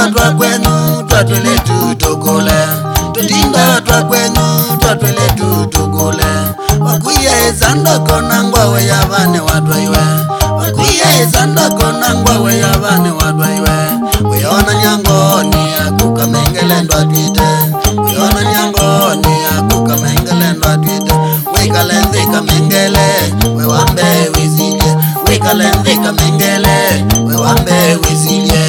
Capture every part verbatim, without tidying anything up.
twa kwenu twatwele tutokole tutinda twa kwenu twatwele tutokole wakuye zanda kona ngwawe yabane wadwaiwe wakuye zanda kona ngwawe yabane wadwaiwe uyona nyangoni akuka mengele ndwatwite uyona nyangoni akuka mengele ndwatwite wikalenzika mengele wewambe wizilye wikalenzika mengele wewambe wizilye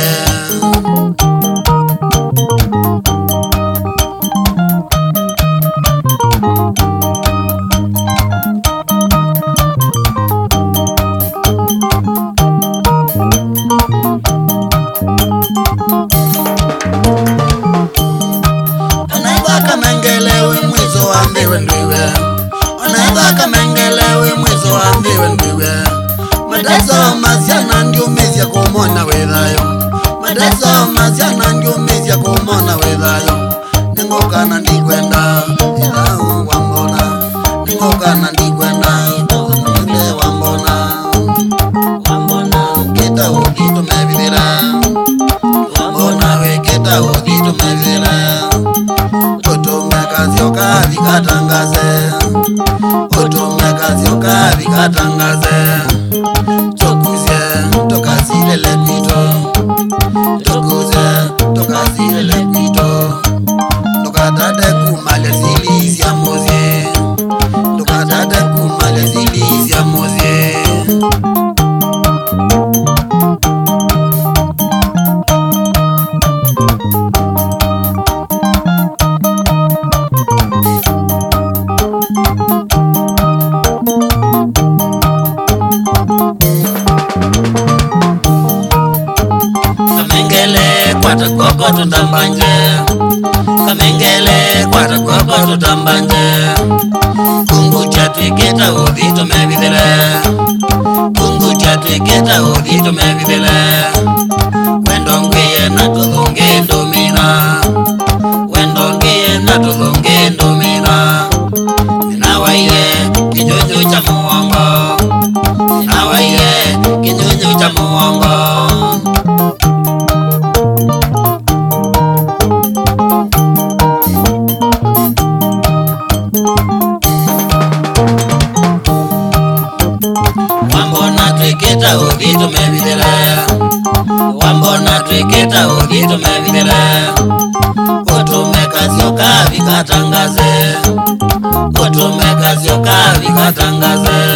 Madaso maziana ndio mezi ya kumona wedhayo Madaso maziana ndio mezi ya kumona wedhayo Ningoka na ndikwenda idhau wambona Ningoka na ndikwenda mwile wambona Wambona kita udito mevira Wambona we kita udito mevira Utume kazi oka vikatangaze Utume kazi oka vikatangaze Tokuze, tokazile lepito Tokuze, tokazile lepito Tokatade kumale zilizi ya mozie Tokatade kumale zilizi ya mozie Kwata koko tutambanje Kamengele kwata koko tutambanje Kungu chatu iketa udhito mevithile Kungu chatu iketa udhito mevithile Wendo ngiye na tuthungi ndumina Wendo ngiye na tuthungi ndumina Ninawaile kinyunyu cha muongo Ninawaile kinyunyu cha muongo Twiketa udhito mevithile Wambona twiketa udhito mevithile Utume kazi oka vikatangaze Utume kazi oka vikatangaze